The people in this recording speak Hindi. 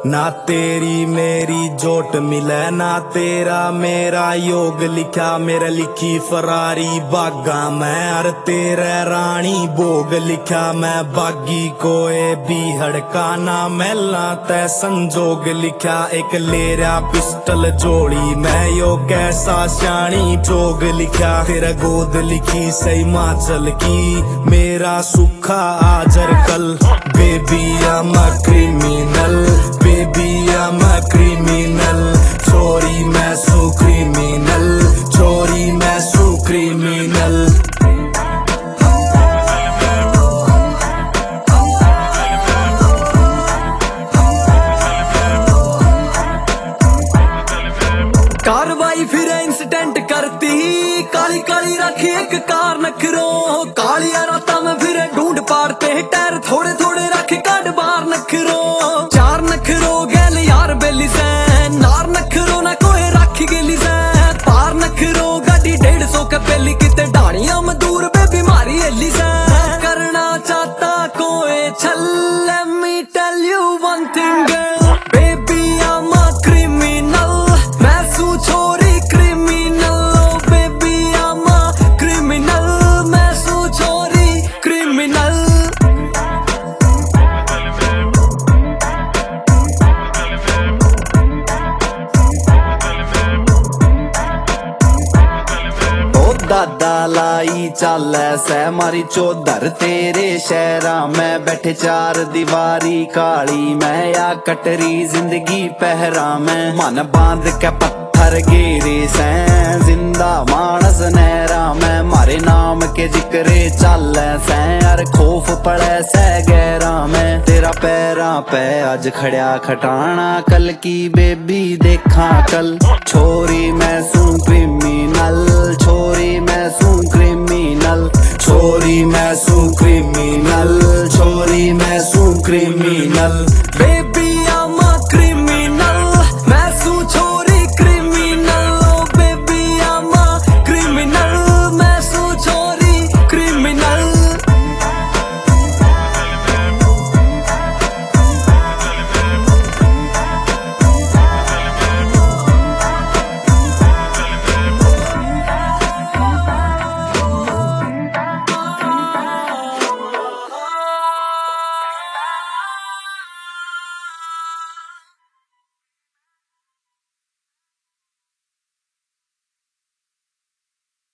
ना तेरी मेरी जोट मिले ना तेरा मेरा योग लिखा मेरे लिखी फरारी बागा मैं अर तेरे रानी भोग लिखा मैं बागी कोए भी हड़का ना मेला तै संजोग लिखा एक लेरा पिस्टल जोड़ी मैं यो कैसा श्याणी जोग लिखा तेरा गोद लिखी सही माचल की मेरा सुखा आजर कल baby I'm a criminal Baby I'm a criminal छोरी मैं सू criminal छोरी मैं सू criminal कार्रवाई फिर इंसिडेंट करती काली काली रखी एक कार नखरो काली राता में फिर ढूंढ पारते टायर थोड़े थोड़े रखे काट बार नखरो चार नखरो गैल यार बेली से नार नखरो ना कोई राखी गेली से पार नखरो गाड़ी 150 के बेली किते डाणिया में दूर पे बीमारी एली से करना चाहता कोई छल let me tell you one thing girl baby I'm a criminal मैं सू छोरी criminal oh baby I'm a criminal मैं सू छोरी criminal दादा लाई चल सै मारी चौधर तेरे शहरा में बैठे चार दीवारी काली मैं या कटरी जिंदगी पहरा में मन बांध के पत्थर गेरे सै जिंदा मानस नहरा में मारे नाम के जिक्रे चल सै अर खौफ पड़े सै गहरा में तेरा पैरा पे आज खड़ा खटाना कल की बेबी देखा कल छोरी मैं